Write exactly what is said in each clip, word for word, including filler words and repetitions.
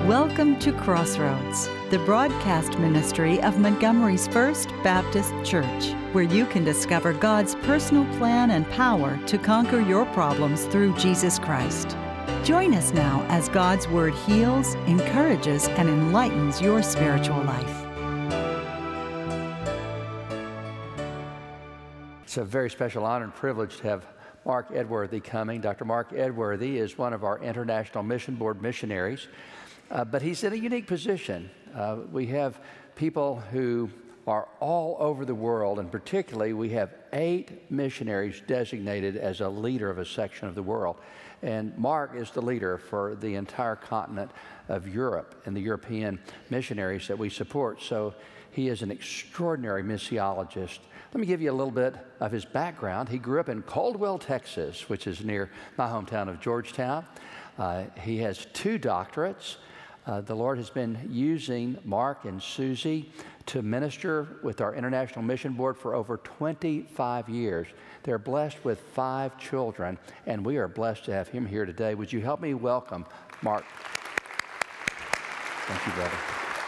Welcome to Crossroads, the broadcast ministry of Montgomery's First Baptist Church, where you can discover God's personal plan and power to conquer your problems through Jesus Christ. Join us now as God's Word heals, encourages, and enlightens your spiritual life. It's a very special honor and privilege to have Mark Edworthy coming. Doctor Mark Edworthy is one of our International Mission Board missionaries. Uh, but he's in a unique position. Uh, we have people who are all over the world, and particularly we have eight missionaries designated as a leader of a section of the world. And Mark is the leader for the entire continent of Europe and the European missionaries that we support. So he is an extraordinary missiologist. Let me give you a little bit of his background. He grew up in Caldwell, Texas, which is near my hometown of Georgetown. Uh, he has two doctorates. Uh, the Lord has been using Mark and Susie to minister with our International Mission Board for over twenty-five years. They're blessed with five children, and we are blessed to have him here today. Would you help me welcome Mark? Thank you, brother.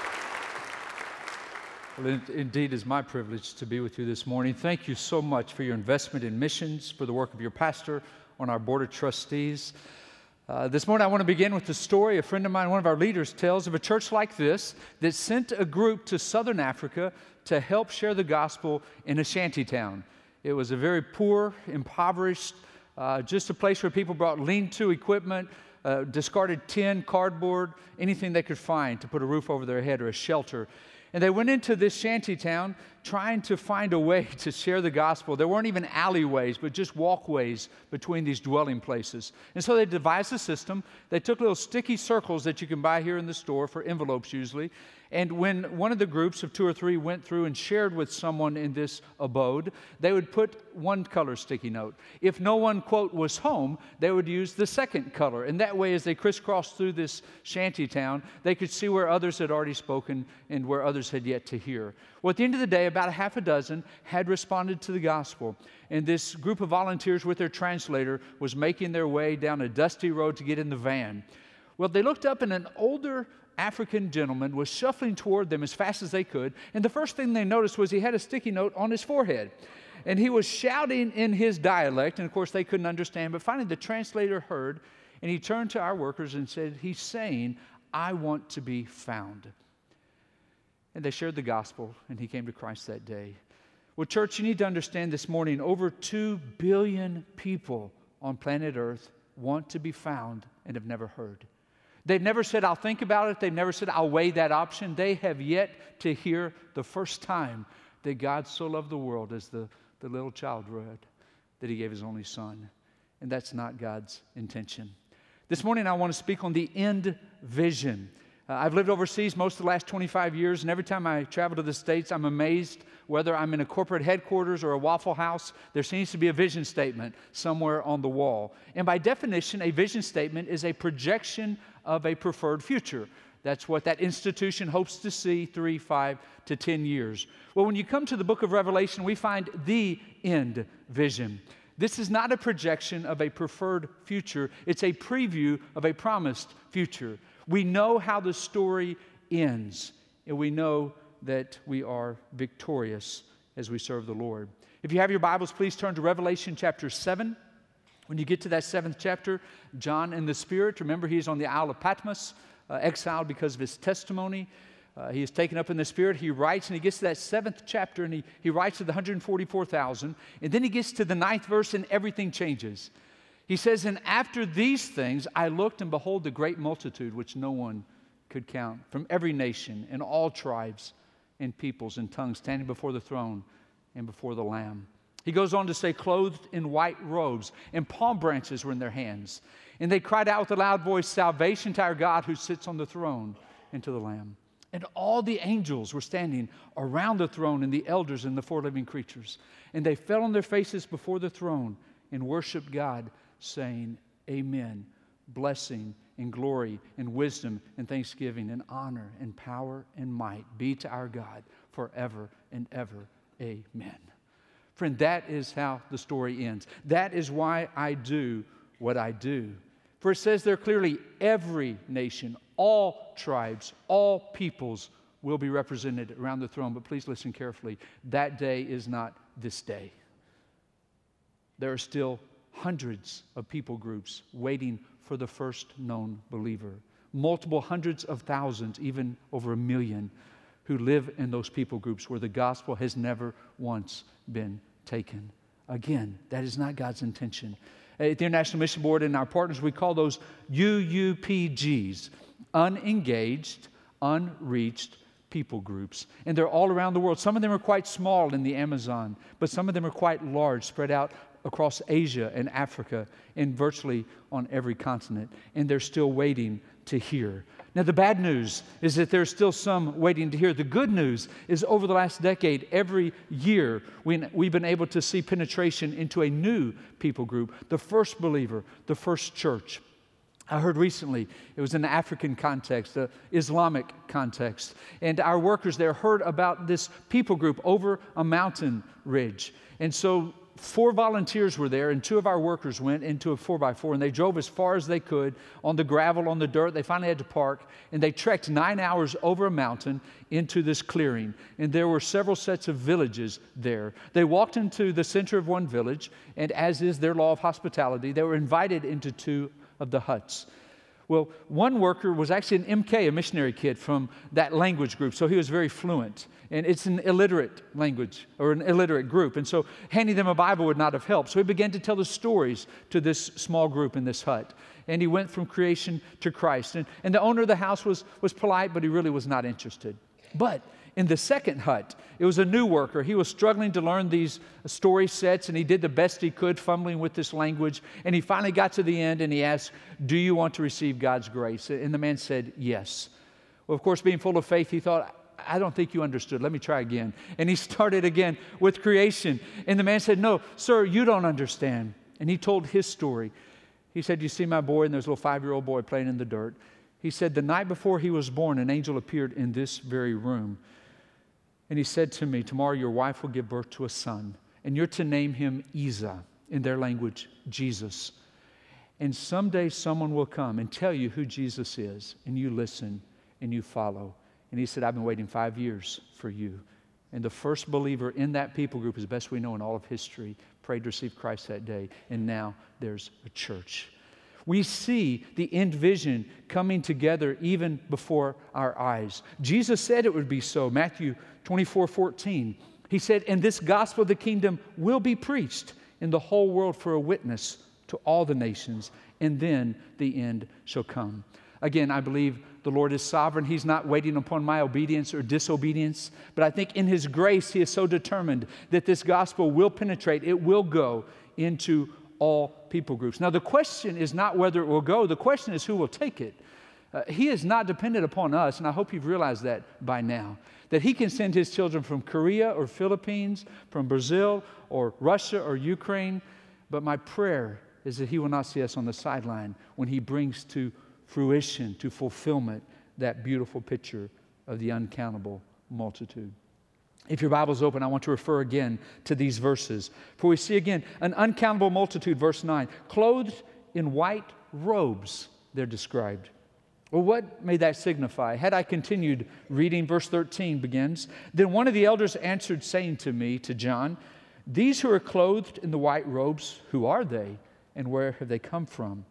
Well, it indeed is my privilege to be with you this morning. Thank you so much for your investment in missions, for the work of your pastor on our board of trustees. Uh, this morning I want to begin with the story a friend of mine, one of our leaders, tells of a church like this that sent a group to southern Africa to help share the gospel in a shanty town. It was a very poor, impoverished, uh, just a place where people brought lean-to equipment, uh, discarded tin, cardboard, anything they could find to put a roof over their head or a shelter. And they went into this shanty town trying to find a way to share the gospel. There weren't even alleyways, but just walkways between these dwelling places. And so they devised a system. They took little sticky circles that you can buy here in the store for envelopes usually. And when one of the groups of two or three went through and shared with someone in this abode, they would put one color sticky note. If no one, quote, was home, they would use the second color. And that way, as they crisscrossed through this shanty town, they could see where others had already spoken and where others had yet to hear. Well, at the end of the day, about a half a dozen had responded to the gospel. And this group of volunteers with their translator was making their way down a dusty road to get in the van. Well, they looked up and an older African gentleman was shuffling toward them as fast as they could. And the first thing they noticed was he had a sticky note on his forehead. And he was shouting in his dialect. And of course, they couldn't understand. But finally, the translator heard. And he turned to our workers and said, he's saying, I want to be found. And they shared the gospel, and he came to Christ that day. Well, church, you need to understand this morning, over two billion people on planet Earth want to be found and have never heard. They've never said, I'll think about it. They've never said, I'll weigh that option. They have yet to hear the first time that God so loved the world, as the, the little child read, that he gave his only son. And that's not God's intention. This morning, I want to speak on the end vision. Uh, I've lived overseas most of the last twenty-five years, and every time I travel to the States, I'm amazed. Whether I'm in a corporate headquarters or a Waffle House, there seems to be a vision statement somewhere on the wall. And by definition, a vision statement is a projection of a preferred future. That's what that institution hopes to see three, five to ten years. Well, when you come to the book of Revelation, we find the end vision. This is not a projection of a preferred future. It's a preview of a promised future. We know how the story ends, and we know that we are victorious as we serve the Lord. If you have your Bibles, please turn to Revelation chapter seven. When you get to that seventh chapter, John in the Spirit, remember he's on the Isle of Patmos, uh, exiled because of his testimony. Uh, he is taken up in the Spirit. He writes, and he gets to that seventh chapter, and he, he writes to the one hundred forty-four thousand. And then he gets to the ninth verse, and everything changes. He says, and after these things, I looked, and behold, the great multitude, which no one could count, from every nation and all tribes and peoples and tongues, standing before the throne and before the Lamb. He goes on to say, clothed in white robes, and palm branches were in their hands. And they cried out with a loud voice, salvation to our God who sits on the throne and to the Lamb. And all the angels were standing around the throne, and the elders and the four living creatures. And they fell on their faces before the throne and worshiped God, saying, Amen. Blessing and glory and wisdom and thanksgiving and honor and power and might be to our God forever and ever. Amen. Friend, that is how the story ends. That is why I do what I do. For it says there clearly, every nation, all tribes, all peoples will be represented around the throne. But please listen carefully. That day is not this day. There are still hundreds of people groups waiting for the first known believer. Multiple hundreds of thousands, even over a million, who live in those people groups where the gospel has never once been taken. Again, that is not God's intention. At the International Mission Board and our partners, we call those U U P Gs, unengaged, unreached people groups. And they're all around the world. Some of them are quite small in the Amazon, but some of them are quite large, spread out across Asia and Africa and virtually on every continent. And they're still waiting to hear. Now, the bad news is that there's still some waiting to hear. The good news is over the last decade, every year, we, we've been able to see penetration into a new people group, the first believer, the first church. I heard recently, it was in the African context, the Islamic context, and our workers there heard about this people group over a mountain ridge. And so four volunteers were there, and two of our workers went into a four by four, and they drove as far as they could on the gravel, on the dirt. They finally had to park, and they trekked nine hours over a mountain into this clearing. And there were several sets of villages there. They walked into the center of one village, and as is their law of hospitality, they were invited into two of the huts. Well, one worker was actually an M K, a missionary kid from that language group, so he was very fluent. And it's an illiterate language, or an illiterate group. And so handing them a Bible would not have helped. So he began to tell the stories to this small group in this hut. And he went from creation to Christ. And, and the owner of the house was, was polite, but he really was not interested. But in the second hut, it was a new worker. He was struggling to learn these story sets, and he did the best he could, fumbling with this language. And he finally got to the end, and he asked, "Do you want to receive God's grace?" And the man said, "Yes." Well, of course, being full of faith, he thought, "I don't think you understood. Let me try again." And he started again with creation. And the man said, "No, sir, you don't understand." And he told his story. He said, "You see my boy?" And there's a little five-year-old boy playing in the dirt. He said, "The night before he was born, an angel appeared in this very room. And he said to me, 'Tomorrow your wife will give birth to a son, and you're to name him Isa,' in their language, Jesus. 'And someday someone will come and tell you who Jesus is, and you listen and you follow.' And he said, 'I've been waiting five years for you.' And the first believer in that people group, as best we know in all of history, prayed to receive Christ that day. And now there's a church. We see the end vision coming together even before our eyes. Jesus said it would be so. Matthew twenty-four fourteen. He said, "And this gospel of the kingdom will be preached in the whole world for a witness to all the nations, and then the end shall come." Again, I believe the Lord is sovereign. He's not waiting upon my obedience or disobedience. But I think in His grace, He is so determined that this gospel will penetrate. It will go into all people groups. Now, the question is not whether it will go. The question is who will take it. Uh, he is not dependent upon us, and I hope you've realized that by now, that He can send His children from Korea or Philippines, from Brazil or Russia or Ukraine. But my prayer is that He will not see us on the sideline when He brings to fruition, to fulfillment, that beautiful picture of the uncountable multitude. If your Bible's open, I want to refer again to these verses. For we see again an uncountable multitude, verse nine, clothed in white robes, they're described. Well, what may that signify? Had I continued reading, verse thirteen begins, "Then one of the elders answered, saying to me," to John, "These who are clothed in the white robes, who are they, and where have they come from?"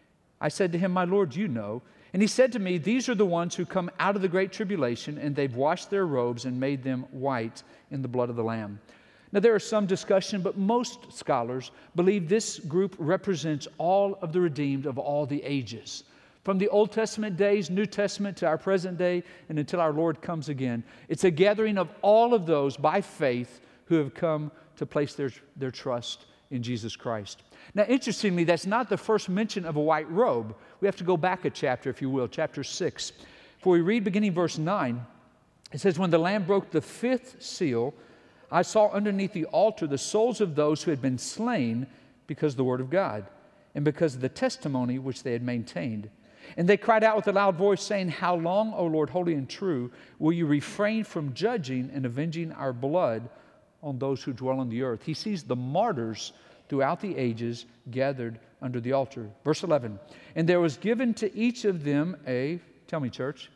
I said to him, "My Lord, you know." And he said to me, "These are the ones who come out of the great tribulation, and they've washed their robes and made them white in the blood of the Lamb." Now, there is some discussion, but most scholars believe this group represents all of the redeemed of all the ages. From the Old Testament days, New Testament, to our present day, and until our Lord comes again. It's a gathering of all of those by faith who have come to place their, their trust in Jesus Christ. Now, interestingly, that's not the first mention of a white robe. We have to go back a chapter, if you will, chapter six. For we read beginning verse nine, it says, "When the Lamb broke the fifth seal, I saw underneath the altar the souls of those who had been slain because of the word of God, and because of the testimony which they had maintained. And they cried out with a loud voice, saying, 'How long, O Lord, holy and true, will you refrain from judging and avenging our blood on those who dwell on the earth?'" He sees the martyrs throughout the ages gathered under the altar. Verse eleven, and there was given to each of them a, tell me church,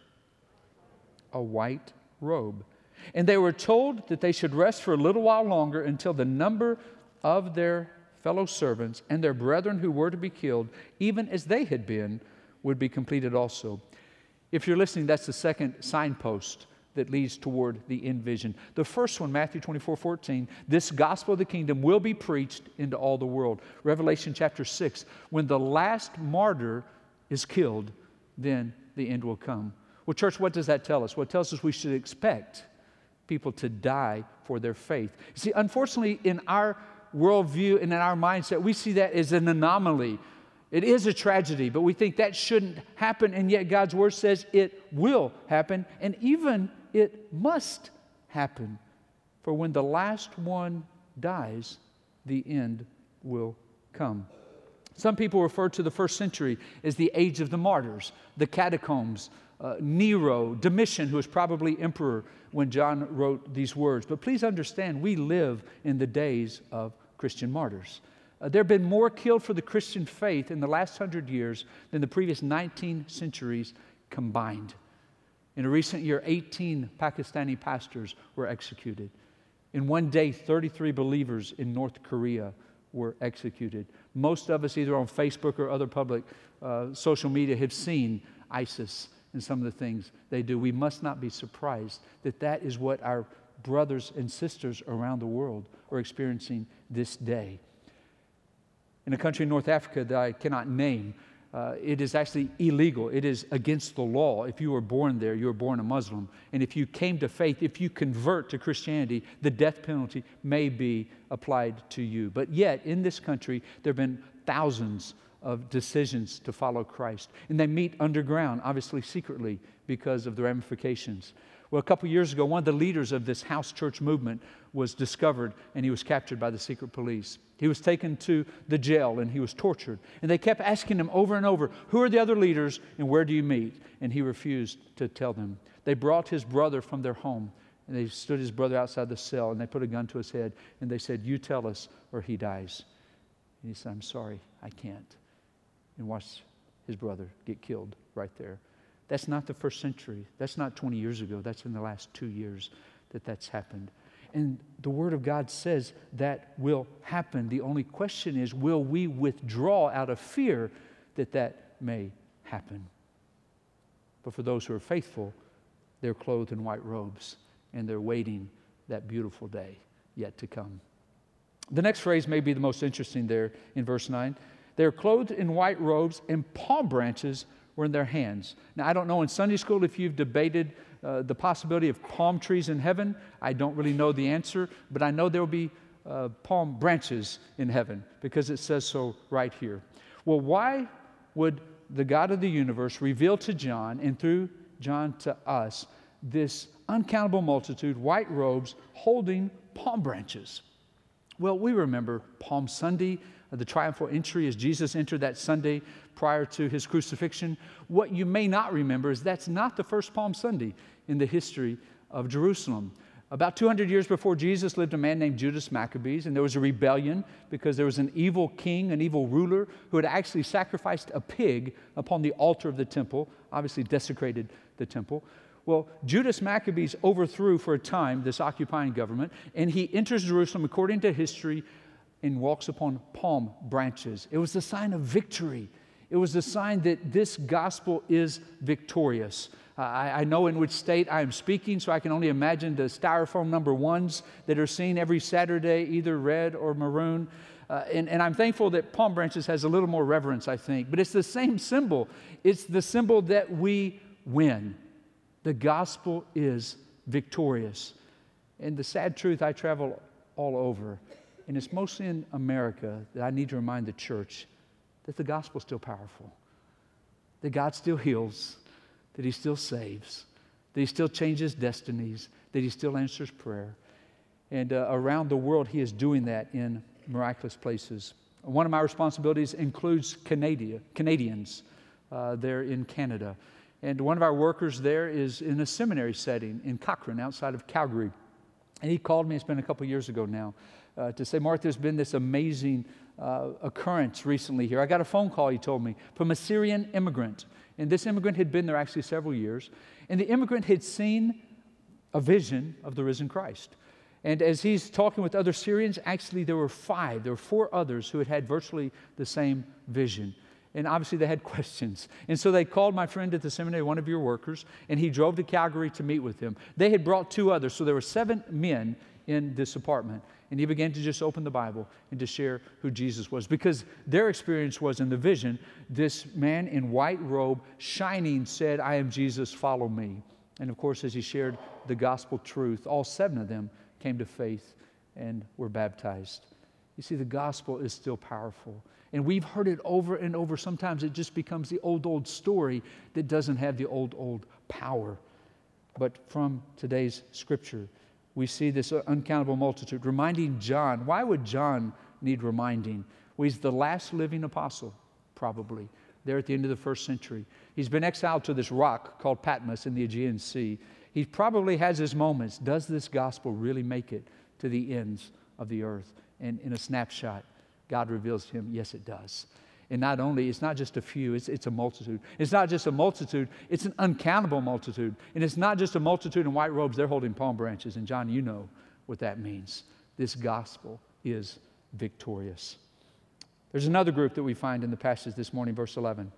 a white robe. And they were told that they should rest for a little while longer until the number of their fellow servants and their brethren who were to be killed, even as they had been, would be completed also. If you're listening, that's the second signpost that leads toward the end vision. The first one, Matthew twenty-four fourteen, this gospel of the kingdom will be preached into all the world. Revelation chapter six, when the last martyr is killed, then the end will come. Well, church, what does that tell us? Well, it tells us we should expect people to die for their faith. You see, unfortunately, in our worldview and in our mindset, we see that as an anomaly. It is a tragedy, but we think that shouldn't happen, and yet God's Word says it will happen, and even it must happen. For when the last one dies, the end will come. Some people refer to the first century as the age of the martyrs, the catacombs, uh, Nero, Domitian, who was probably emperor when John wrote these words. But please understand, we live in the days of Christian martyrs. Uh, there have been more killed for the Christian faith in the last hundred years than the previous nineteen centuries combined. In a recent year, eighteen Pakistani pastors were executed. In one day, thirty-three believers in North Korea were executed. Most of us, either on Facebook or other public uh, social media, have seen ISIS and some of the things they do. We must not be surprised that that is what our brothers and sisters around the world are experiencing this day. In a country in North Africa that I cannot name, uh, it is actually illegal. It is against the law. If you were born there, you were born a Muslim. And if you came to faith, if you convert to Christianity, the death penalty may be applied to you. But yet, in this country, there have been thousands of decisions to follow Christ. And they meet underground, obviously secretly, because of the ramifications. Well, a couple years ago, one of the leaders of this house church movement was discovered, and he was captured by the secret police. He was taken to the jail, and he was tortured. And they kept asking him over and over, who are the other leaders, and where do you meet? And he refused to tell them. They brought his brother from their home, and they stood his brother outside the cell, and they put a gun to his head, and they said, you tell us, or he dies. And he said, I'm sorry, I can't. And watched his brother get killed right there. That's not the first century. That's not twenty years ago. That's in the last two years that that's happened. And the Word of God says that will happen. The only question is, will we withdraw out of fear that that may happen? But for those who are faithful, they're clothed in white robes, and they're waiting that beautiful day yet to come. The next phrase may be the most interesting there in verse nine. They're clothed in white robes, and palm branches were in their hands. Now, I don't know in Sunday school if you've debated uh, the possibility of palm trees in heaven. I don't really know the answer, but I know there will be uh, palm branches in heaven because it says so right here. Well, why would the God of the universe reveal to John, and through John to us, this uncountable multitude, white robes, holding palm branches? Well, we remember Palm Sunday, the triumphal entry as Jesus entered that Sunday prior to his crucifixion. What you may not remember is that's not the first Palm Sunday in the history of Jerusalem. About two hundred years before Jesus lived a man named Judas Maccabees, and there was a rebellion because there was an evil king, an evil ruler, who had actually sacrificed a pig upon the altar of the temple, obviously desecrated the temple. Well, Judas Maccabees overthrew for a time this occupying government, and he enters Jerusalem, according to history, and walks upon palm branches. It was a sign of victory. It was a sign that this gospel is victorious. Uh, I, I know in which state I am speaking, so I can only imagine the styrofoam number ones that are seen every Saturday, either red or maroon. Uh, and, and I'm thankful that palm branches has a little more reverence, I think. But it's the same symbol. It's the symbol that we win. The gospel is victorious. And the sad truth, I travel all over, and it's mostly in America that I need to remind the church that the gospel is still powerful, that God still heals, that He still saves, that He still changes destinies, that He still answers prayer. And uh, around the world, He is doing that in miraculous places. One of my responsibilities includes Canada, Canadians uh, there in Canada. And one of our workers there is in a seminary setting in Cochrane, outside of Calgary. And he called me, it's been a couple years ago now, uh, to say, Mark, there's been this amazing uh, occurrence recently here. I got a phone call, he told me, from a Syrian immigrant. And this immigrant had been there actually several years. And the immigrant had seen a vision of the risen Christ. And as he's talking with other Syrians, actually there were five, there were four others who had had virtually the same vision. And obviously they had questions. And so they called my friend at the seminary, one of your workers, and he drove to Calgary to meet with them. They had brought two others, so there were seven men in this apartment. And he began to just open the Bible and to share who Jesus was. Because their experience was in the vision, this man in white robe, shining, said, "I am Jesus, follow me." And of course, as he shared the gospel truth, all seven of them came to faith and were baptized. You see, the gospel is still powerful. And we've heard it over and over. Sometimes it just becomes the old, old story that doesn't have the old, old power. But from today's scripture, we see this uncountable multitude reminding John. Why would John need reminding? Well, he's the last living apostle, probably, there at the end of the first century. He's been exiled to this rock called Patmos in the Aegean Sea. He probably has his moments. Does this gospel really make it to the ends of the earth? And in a snapshot, God reveals to him, yes, it does. And not only, it's not just a few, it's, it's a multitude. It's not just a multitude, it's an uncountable multitude. And it's not just a multitude in white robes, they're holding palm branches. And John, you know what that means. This gospel is victorious. There's another group that we find in the passage this morning, verse eleven.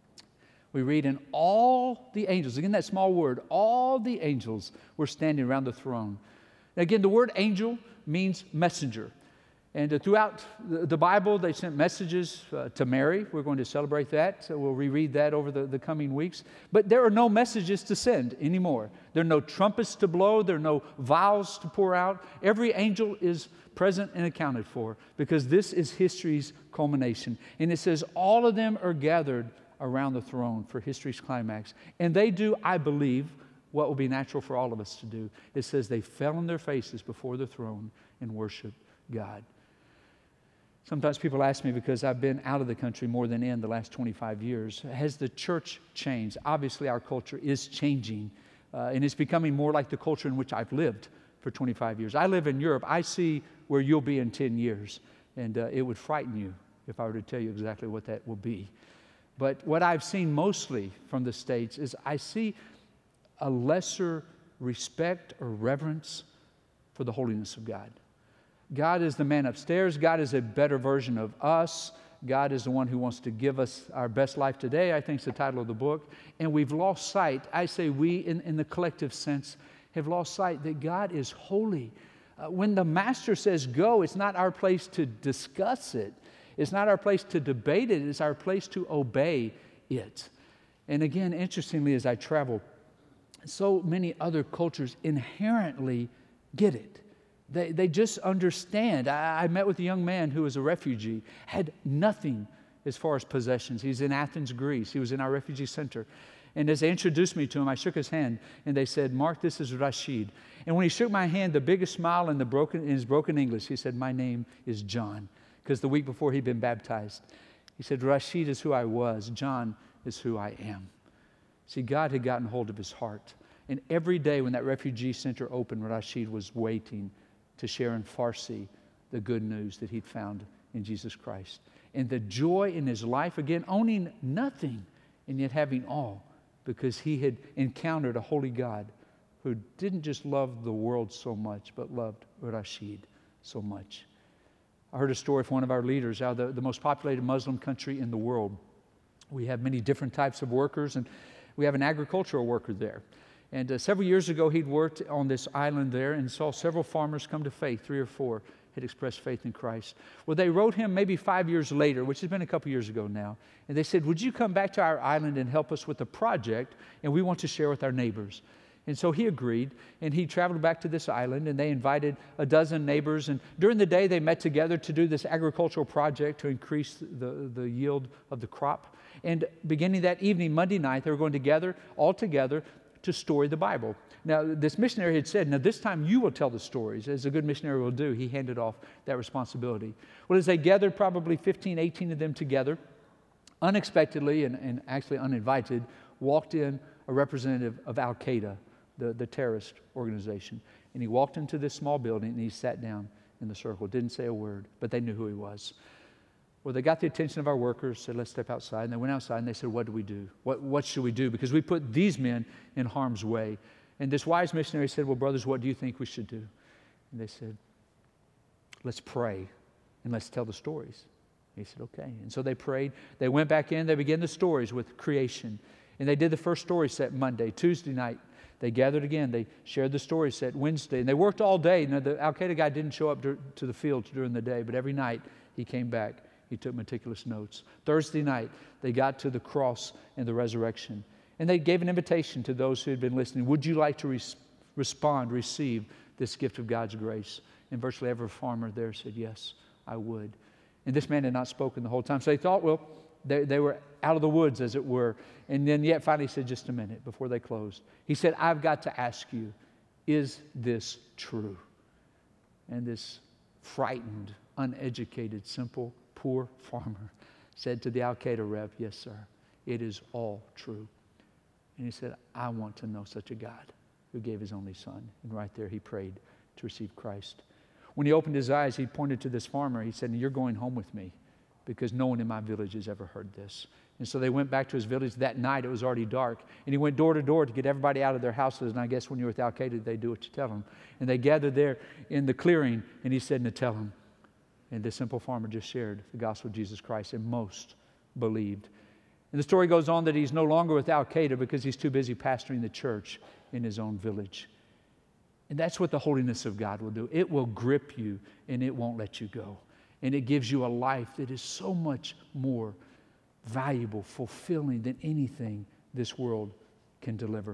We read, and all the angels, again that small word, all the angels were standing around the throne. Now, again, the word angel means messenger. And uh, throughout the, the Bible, they sent messages uh, to Mary. We're going to celebrate that. So we'll reread that over the, the coming weeks. But there are no messages to send anymore. There are no trumpets to blow. There are no vials to pour out. Every angel is present and accounted for because this is history's culmination. And it says all of them are gathered around the throne for history's climax. And they do, I believe, what will be natural for all of us to do. It says they fell on their faces before the throne and worshiped God. Sometimes people ask me, because I've been out of the country more than in the last twenty-five years, has the church changed? Obviously, our culture is changing, uh, and it's becoming more like the culture in which I've lived for twenty-five years. I live in Europe. I see where you'll be in ten years, and uh, it would frighten you if I were to tell you exactly what that will be. But what I've seen mostly from the States is I see a lesser respect or reverence for the holiness of God. God is the man upstairs. God is a better version of us. God is the one who wants to give us our best life today, I think is the title of the book. And we've lost sight, I say we in, in the collective sense, have lost sight that God is holy. Uh, when the master says go, it's not our place to discuss it. It's not our place to debate it. It's our place to obey it. And again, interestingly, as I travel, so many other cultures inherently get it. They, they just understand. I, I met with a young man who was a refugee, had nothing as far as possessions. He's in Athens, Greece. He was in our refugee center. And as they introduced me to him, I shook his hand, and they said, "Mark, this is Rashid." And when he shook my hand, the biggest smile in, the broken, in his broken English, he said, "My name is John," because the week before he'd been baptized. He said, "Rashid is who I was. John is who I am." See, God had gotten hold of his heart. And every day when that refugee center opened, Rashid was waiting to share in Farsi the good news that he'd found in Jesus Christ. And the joy in his life, again, owning nothing and yet having all, because he had encountered a holy God who didn't just love the world so much, but loved Rashid so much. I heard a story from one of our leaders out of the, the most populated Muslim country in the world. We have many different types of workers, and we have an agricultural worker there. And uh, several years ago, he'd worked on this island there and saw several farmers come to faith. Three or four had expressed faith in Christ. Well, they wrote him maybe five years later, which has been a couple years ago now. And they said, "Would you come back to our island and help us with a project? And we want to share with our neighbors." And so he agreed, and he traveled back to this island, and they invited a dozen neighbors. And during the day, they met together to do this agricultural project to increase the, the yield of the crop. And beginning that evening, Monday night, they were going to gather all together to story the Bible. Now, this missionary had said, "Now this time you will tell the stories," as a good missionary will do. He handed off that responsibility. Well, as they gathered, probably fifteen, eighteen of them together, unexpectedly and, and actually uninvited, walked in a representative of Al-Qaeda, the, the terrorist organization. And he walked into this small building and he sat down in the circle, didn't say a word, but they knew who he was. Well, they got the attention of our workers, said, let's step outside. And they went outside and they said, what do we do? What, what should we do? Because we put these men in harm's way. And this wise missionary said, well, brothers, what do you think we should do? And they said, let's pray and let's tell the stories. He said, okay. And so they prayed. They went back in. They began the stories with creation. And they did the first story set Monday. Tuesday night, they gathered again. They shared the story set Wednesday. And they worked all day. Now, the Al-Qaeda guy didn't show up to, to the fields during the day, but every night he came back. He took meticulous notes. Thursday night, they got to the cross and the resurrection. And they gave an invitation to those who had been listening. Would you like to res- respond, receive this gift of God's grace? And virtually every farmer there said, yes, I would. And this man had not spoken the whole time. So they thought, well, they, they were out of the woods, as it were. And then yet finally he said, just a minute before they closed. He said, I've got to ask you, is this true? And this frightened, uneducated, simple, poor farmer said to the Al-Qaeda rep, yes, sir, it is all true. And he said, I want to know such a God who gave his only son. And right there he prayed to receive Christ. When he opened his eyes, he pointed to this farmer. He said, you're going home with me because no one in my village has ever heard this. And so they went back to his village. That night it was already dark. And he went door to door to get everybody out of their houses. And I guess when you're with Al-Qaeda, they do what you tell them. And they gathered there in the clearing. And he said, to tell them. And this simple farmer just shared the gospel of Jesus Christ, and most believed. And the story goes on that he's no longer with Al-Qaeda because he's too busy pastoring the church in his own village. And that's what the holiness of God will do. It will grip you, and it won't let you go. And it gives you a life that is so much more valuable, fulfilling than anything this world can deliver.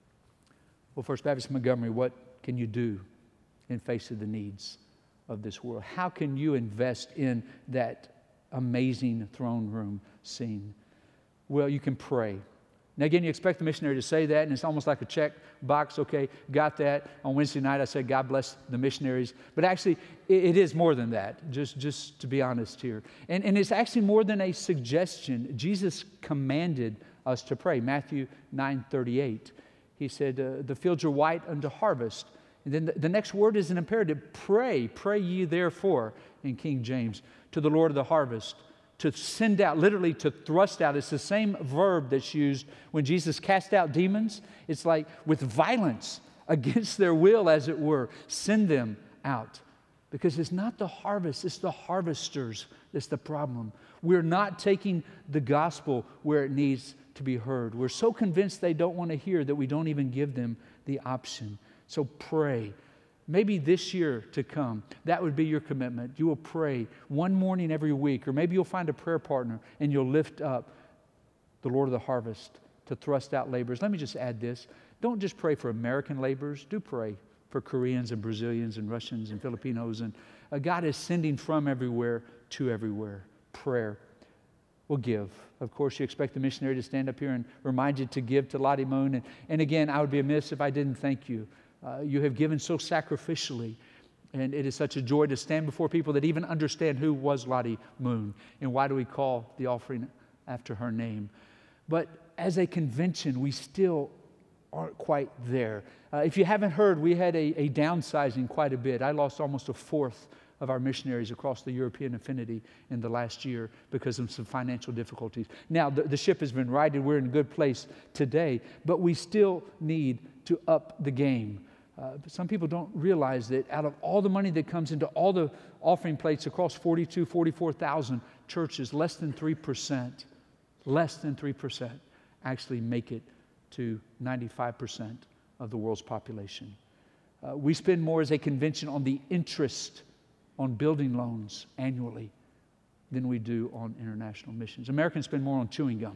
Well, First Baptist Montgomery, what can you do in face of the needs of this world? How can you invest in that amazing throne room scene? Well, you can pray. Now, again, you expect the missionary to say that, and it's almost like a check box. Okay, got that. On Wednesday night, I said, God bless the missionaries. But actually, it, it is more than that, just, just to be honest here. And, and it's actually more than a suggestion. Jesus commanded us to pray. Matthew nine thirty-eight. He said, uh, the fields are white unto harvest. And then the, the next word is an imperative. Pray, pray ye therefore, in King James, to the Lord of the harvest, to send out, literally to thrust out. It's the same verb that's used when Jesus cast out demons. It's like with violence, against their will, as it were, send them out. Because it's not the harvest, it's the harvesters that's the problem. We're not taking the gospel where it needs to be heard. We're so convinced they don't want to hear that we don't even give them the option. So pray. Maybe this year to come, that would be your commitment. You will pray one morning every week, or maybe you'll find a prayer partner and you'll lift up the Lord of the harvest to thrust out laborers. Let me just add this. Don't just pray for American laborers. Do pray for Koreans and Brazilians and Russians and Filipinos. And uh, God is sending from everywhere to everywhere. Prayer will give. Of course, you expect the missionary to stand up here and remind you to give to Lottie Moon. And, and again, I would be amiss if I didn't thank you. Uh, you have given so sacrificially, and it is such a joy to stand before people that even understand who was Lottie Moon and why do we call the offering after her name. But as a convention, we still aren't quite there. Uh, if you haven't heard, we had a, a downsizing quite a bit. I lost almost a fourth of our missionaries across the European affinity in the last year because of some financial difficulties. Now, the, the ship has been righted. We're in a good place today, but we still need to up the game. Uh, but some people don't realize that out of all the money that comes into all the offering plates across forty-two, forty-four thousand churches, less than three percent, less than three percent actually make it to ninety-five percent of the world's population. Uh, we spend more as a convention on the interest on building loans annually than we do on international missions. Americans spend more on chewing gum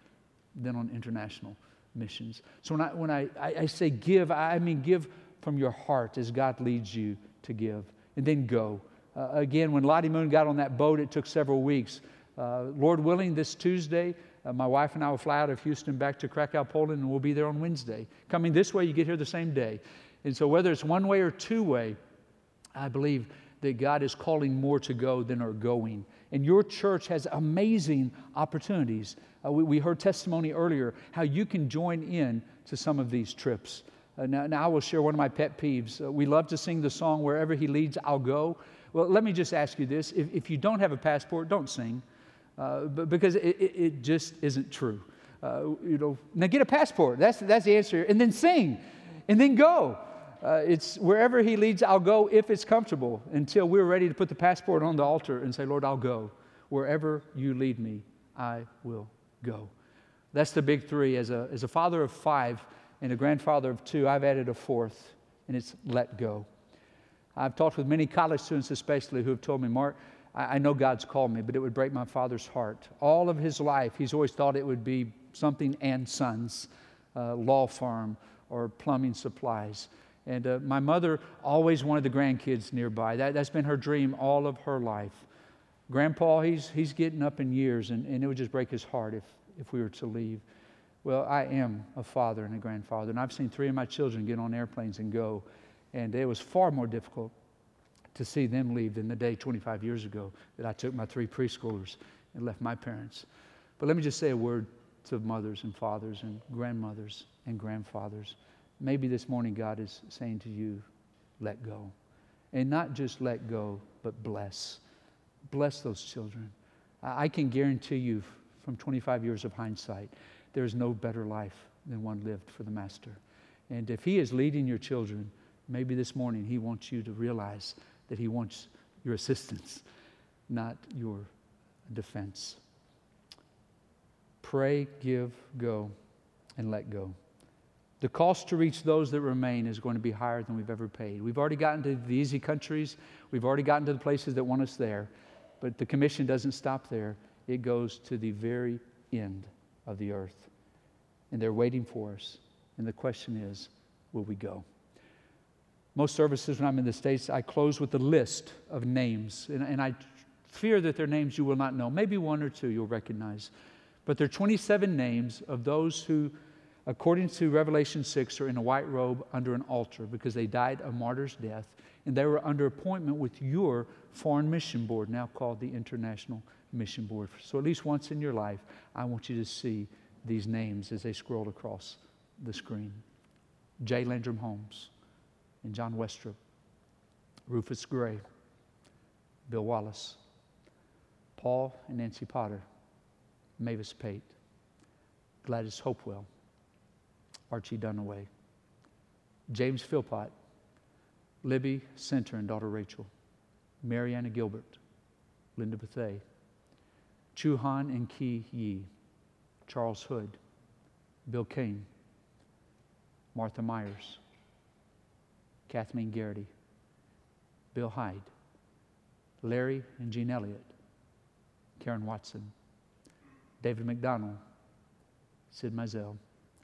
than on international missions. So when I, when I, I, I say give, I mean give from your heart as God leads you to give. And then go. Uh, again, when Lottie Moon got on that boat, it took several weeks. Uh, Lord willing, this Tuesday, uh, my wife and I will fly out of Houston back to Krakow, Poland, and we'll be there on Wednesday. Coming this way, you get here the same day. And so whether it's one way or two way, I believe that God is calling more to go than are going. And your church has amazing opportunities. Uh, we, we heard testimony earlier how you can join in to some of these trips. Uh, now, now I will share one of my pet peeves. Uh, we love to sing the song, Wherever He Leads, I'll Go. Well, let me just ask you this. If, if you don't have a passport, don't sing, uh, but because it, it, it just isn't true. Uh, you know, now get a passport. That's, that's the answer. And then sing, and then go. Uh, it's wherever he leads, I'll go if it's comfortable, until we're ready to put the passport on the altar and say, Lord, I'll go. Wherever you lead me, I will go. That's the big three. As a, as a father of five and a grandfather of two, I've added a fourth, and it's let go. I've talked with many college students especially who have told me, Mark, I, I know God's called me, but it would break my father's heart. All of his life, he's always thought it would be something and sons, uh, law firm or plumbing supplies. And uh, my mother always wanted the grandkids nearby. That, that's been her dream all of her life. Grandpa, he's, he's getting up in years, and, and it would just break his heart if, if we were to leave. Well, I am a father and a grandfather, and I've seen three of my children get on airplanes and go, and it was far more difficult to see them leave than the day twenty-five years ago that I took my three preschoolers and left my parents. But let me just say a word to mothers and fathers and grandmothers and grandfathers. Maybe this morning God is saying to you, let go. And not just let go, but bless. Bless those children. I can guarantee you from twenty-five years of hindsight, there is no better life than one lived for the Master. And if He is leading your children, maybe this morning He wants you to realize that He wants your assistance, not your defense. Pray, give, go, and let go. The cost to reach those that remain is going to be higher than we've ever paid. We've already gotten to the easy countries. We've already gotten to the places that want us there. But the commission doesn't stop there. It goes to the very end of the earth. And they're waiting for us. And the question is, will we go? Most services when I'm in the States, I close with a list of names. And, and I fear that they're names you will not know. Maybe one or two you'll recognize. But there are twenty-seven names of those who, according to Revelation six, are in a white robe under an altar because they died a martyr's death, and they were under appointment with your foreign mission board, now called the International Mission Board. So at least once in your life, I want you to see these names as they scroll across the screen. J. Landrum Holmes and John Westrop, Rufus Gray, Bill Wallace, Paul and Nancy Potter, Mavis Pate, Gladys Hopewell, Archie Dunaway, James Philpott, Libby Center and daughter Rachel, Mariana Gilbert, Linda Bethay, Chu Han and Ki Yi, Charles Hood, Bill Kane, Martha Myers, Kathleen Garrity, Bill Hyde, Larry and Jean Elliott, Karen Watson, David McDonald, Sid Mizell,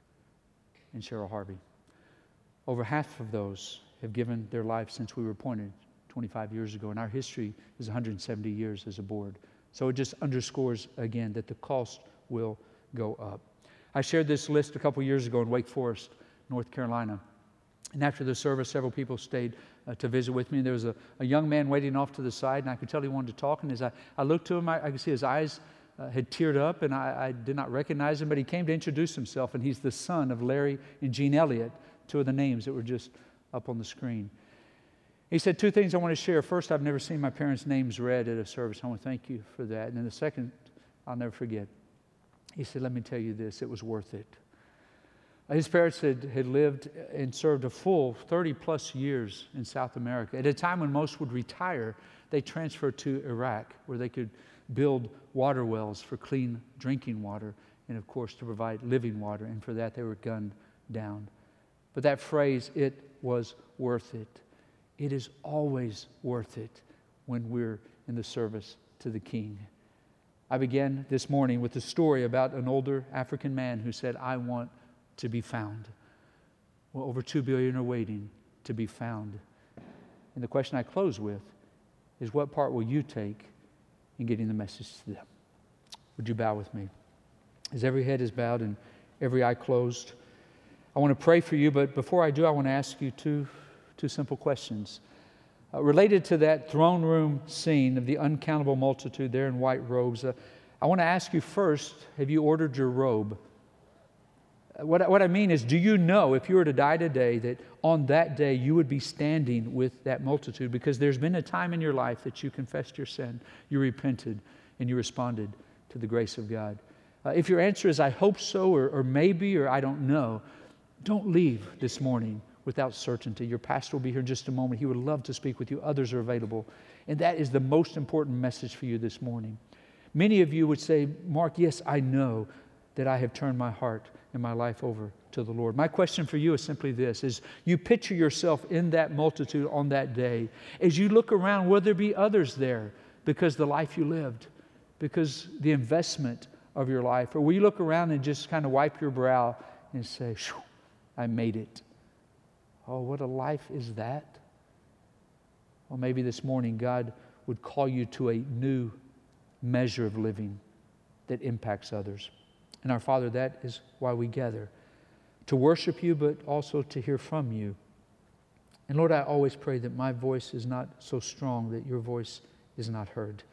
and Cheryl Harvey. Over half of those have given their lives since we were appointed twenty-five years ago, and our history is one hundred seventy years as a board. So it just underscores again that the cost will go up. I shared this list a couple years ago in Wake Forest, North Carolina. And after the service, several people stayed uh, to visit with me. And there was a, a young man waiting off to the side, and I could tell he wanted to talk. And as I, I looked to him, I, I could see his eyes uh, had teared up, and I, I did not recognize him, but he came to introduce himself, and he's the son of Larry and Jean Elliott, two of the names that were just up on the screen. He said two things I want to share. First, I've never seen my parents' names read at a service. I want to thank you for that. And then the second, I'll never forget. He said, let me tell you this, it was worth it. His parents had, had lived and served a full thirty plus years in South America. At a time when most would retire, they transferred to Iraq, where they could build water wells for clean drinking water and, of course, to provide living water. And for that, they were gunned down. But that phrase, it was worth it. It is always worth it when we're in the service to the King. I began this morning with a story about an older African man who said, I want to be found. Well, over two billion are waiting to be found. And the question I close with is, what part will you take in getting the message to them? Would you bow with me? As every head is bowed and every eye closed, I want to pray for you, but before I do, I want to ask you two, two simple questions. Uh, related to that throne room scene of the uncountable multitude there in white robes, uh, I want to ask you first, have you ordered your robe? What, what I mean is, do you know if you were to die today that on that day you would be standing with that multitude? Because there's been a time in your life that you confessed your sin, you repented, and you responded to the grace of God. Uh, if your answer is, I hope so, or, or maybe, or I don't know, don't leave this morning without certainty. Your pastor will be here in just a moment. He would love to speak with you. Others are available. And that is the most important message for you this morning. Many of you would say, Mark, yes, I know that I have turned my heart and my life over to the Lord. My question for you is simply this, is you picture yourself in that multitude on that day. As you look around, will there be others there because the life you lived, because the investment of your life? Or will you look around and just kind of wipe your brow and say, I made it. Oh, what a life is that? Well, maybe this morning God would call you to a new measure of living that impacts others. And our Father, that is why we gather, to worship you, but also to hear from you. And Lord, I always pray that my voice is not so strong that your voice is not heard.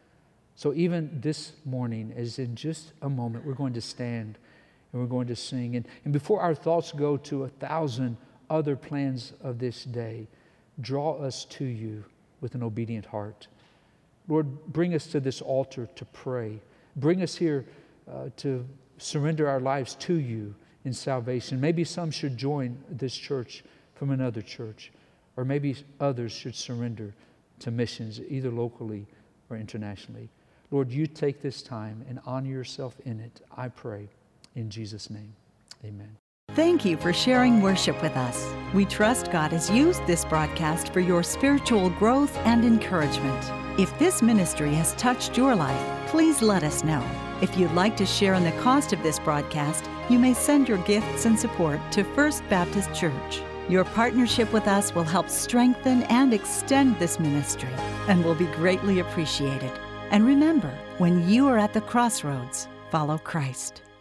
So even this morning, as in just a moment, we're going to stand and we're going to sing. And, and before our thoughts go to a thousand other plans of this day, draw us to you with an obedient heart. Lord, bring us to this altar to pray. Bring us here uh, to surrender our lives to you in salvation. Maybe some should join this church from another church, or maybe others should surrender to missions, either locally or internationally. Lord, you take this time and honor yourself in it, I pray, in Jesus' name. Amen. Thank you for sharing worship with us. We trust God has used this broadcast for your spiritual growth and encouragement. If this ministry has touched your life, please let us know. If you'd like to share in the cost of this broadcast, you may send your gifts and support to First Baptist Church. Your partnership with us will help strengthen and extend this ministry and will be greatly appreciated. And remember, when you are at the crossroads, follow Christ.